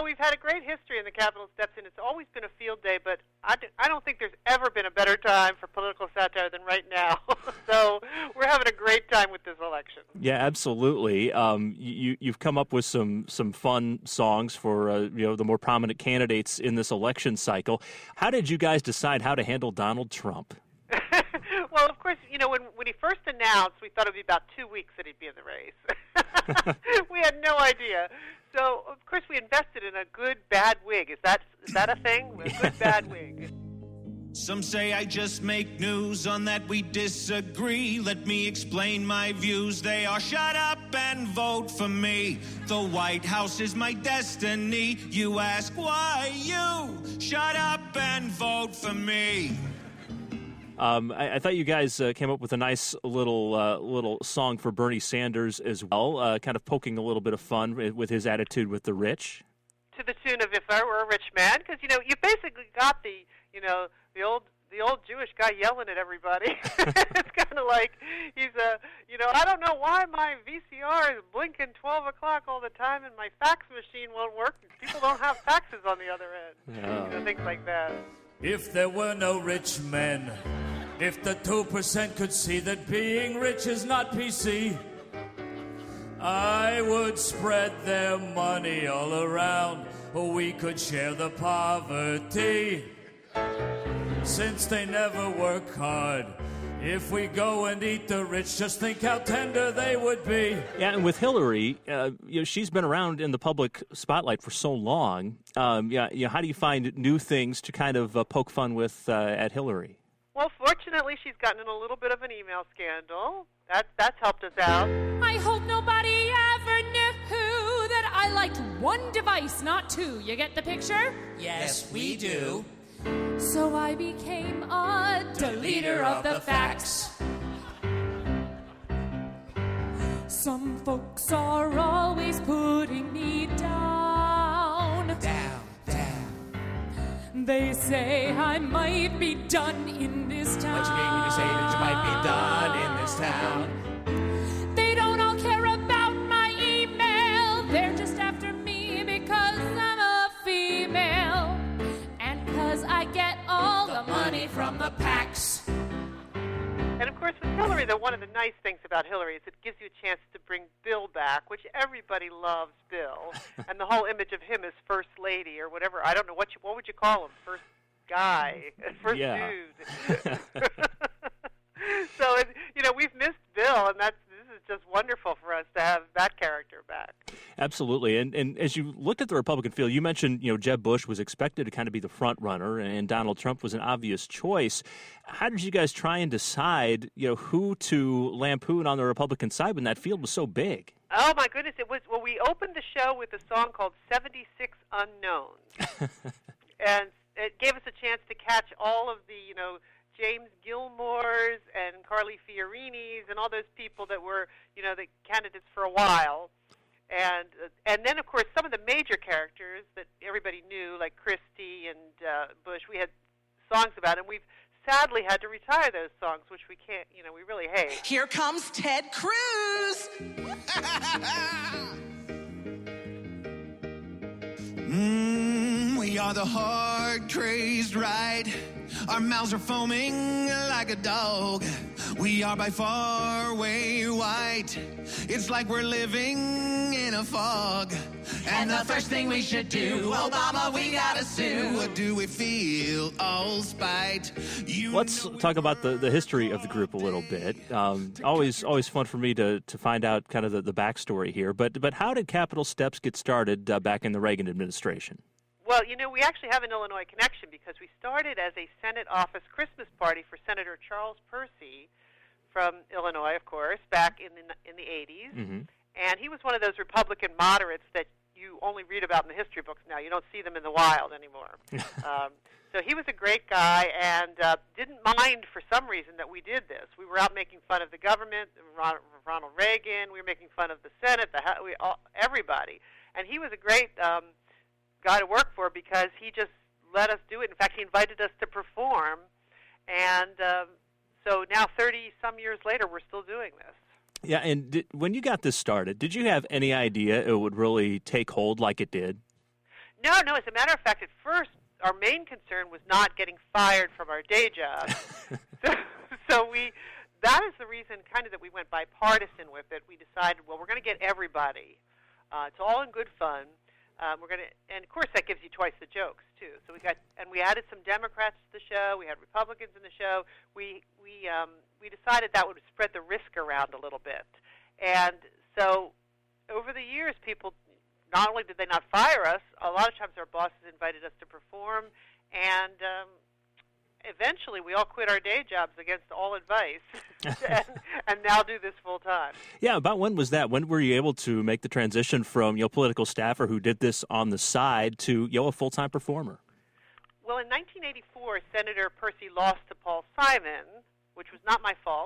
we've had a great history in the Capitol Steps, and it's always been a field day, but I don't think there's ever been a better time for political satire than right now. So we're having a great time with this election. Yeah, absolutely. You've come up with some fun songs for the more prominent candidates in this election cycle. How did you guys decide how to handle Donald Trump? Well, of course, when he first announced, we thought it would be about 2 weeks that he'd be in the race. We had no idea. So, of course, we invested in a good, bad wig. Is that a thing? A good, bad wig. Some say I just make news, on that we disagree. Let me explain my views. They are shut up and vote for me. The White House is my destiny. You ask why you shut up and vote for me. I thought you guys came up with a nice little song for Bernie Sanders as well, kind of poking a little bit of fun with his attitude with the rich. To the tune of "If I Were a Rich Man," because you basically got the old Jewish guy yelling at everybody. It's kind of like he's I don't know why my VCR is blinking 12 o'clock all the time and my fax machine won't work. People don't have faxes on the other end. Oh. Things like that. If there were no rich men, if the 2% could see that being rich is not PC, I would spread their money all around, or we could share the poverty. Since they never work hard, if we go and eat the rich, just think how tender they would be. Yeah, and with Hillary, she's been around in the public spotlight for so long. How do you find new things to kind of poke fun with at Hillary? Well, fortunately, she's gotten in a little bit of an email scandal. That's helped us out. I hope nobody ever knew that I liked one device, not two. You get the picture? Yes, we do. So I became a deleter of the facts. Some folks are always putting me down. Down. They say I might be done in this town. What you mean when you say that you might be done in this town? They don't all care about my email. They're just after me because I'm a female. And because I get all the money from the PACs. And, of course, with Hillary, one of the nice things about Hillary is it gives you a chance to bring Bill back, which everybody loves Bill. And the whole image of him as First Lady or whatever. I don't know, what would you call him? First guy? First dude? So, we've missed Bill, and this is just wonderful for us to have that character back. Absolutely. And as you looked at the Republican field, you mentioned, Jeb Bush was expected to kind of be the front runner, and Donald Trump was an obvious choice. How did you guys try and decide, who to lampoon on the Republican side when that field was so big? Oh, my goodness. We opened the show with a song called 76 Unknowns. And it gave us a chance to catch all of the, James Gilmore's and Carly Fiorini's and all those people that were, the candidates for a while. And then, of course, some of the major characters that everybody knew, like Christie and Bush, we had songs about, and we've sadly had to retire those songs, which we can't, we really hate. Here comes Ted Cruz. We are the hard-crazed right. Our mouths are foaming like a dog. We are by far way white. It's like we're living in a fog. And the first thing we should do, Obama, we gotta sue. What do we feel? All spite. Let's talk about the history of the group a little bit. Always fun for me to find out kind of the backstory here. But how did Capitol Steps get started back in the Reagan administration? Well, we actually have an Illinois connection because we started as a Senate office Christmas party for Senator Charles Percy from Illinois, of course, back in the 80s. Mm-hmm. And he was one of those Republican moderates that you only read about in the history books now. You don't see them in the wild anymore. So he was a great guy and didn't mind for some reason that we did this. We were out making fun of the government, Ronald Reagan. We were making fun of the Senate, everybody. And he was a great guy to work for because he just let us do it. In fact, he invited us to perform. And so now 30-some years later, we're still doing this. Yeah, and when you got this started, did you have any idea it would really take hold like it did? No. As a matter of fact, at first, our main concern was not getting fired from our day job. That is the reason kind of that we went bipartisan with it. We decided, well, we're going to get everybody. It's all in good fun. And of course, that gives you twice the jokes too. So we added some Democrats to the show. We had Republicans in the show. We decided that would spread the risk around a little bit. And so, over the years, people not only did they not fire us, a lot of times our bosses invited us to perform, and eventually we all quit our day jobs against all advice and now do this full time. Yeah, about when was that? When were you able to make the transition from political staffer who did this on the side to a full-time performer? Well, in 1984, Senator Percy lost to Paul Simon, which was not my fault.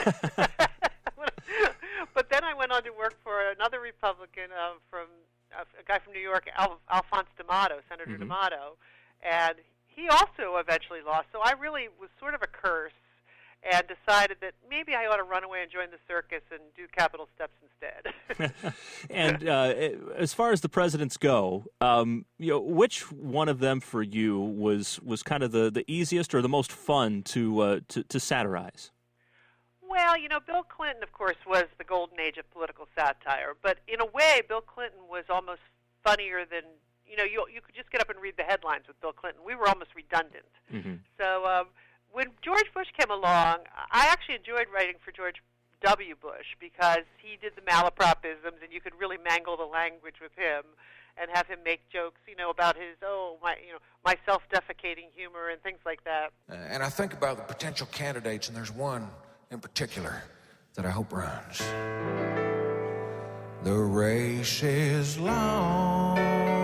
But then I went on to work for another Republican a guy from New York, Alphonse D'Amato, Senator D'Amato, and he also eventually lost. So I really was sort of a curse and decided that maybe I ought to run away and join the circus and do Capitol steps instead. And as far as the presidents go, which one of them for you was kind of the easiest or the most fun to satirize? Well, Bill Clinton, of course, was the golden age of political satire. But in a way, Bill Clinton was almost funnier than, you could just get up and read the headlines with Bill Clinton. We were almost redundant. Mm-hmm. So when George Bush came along, I actually enjoyed writing for George W. Bush because he did the malapropisms, and you could really mangle the language with him and have him make jokes, about his, my self-defecating humor and things like that. And I think about the potential candidates, and there's one in particular that I hope runs. The race is long,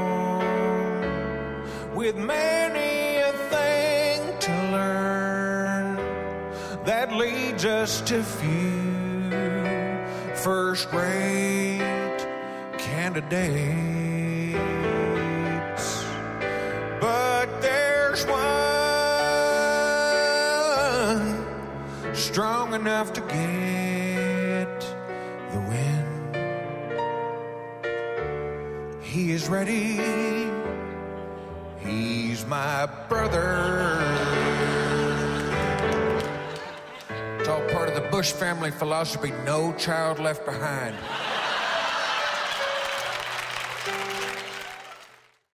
with many a thing to learn, that leads us to few first-rate candidates. But there's one strong enough to get the win. He is ready. He's my brother. It's all part of the Bush family philosophy, no child left behind.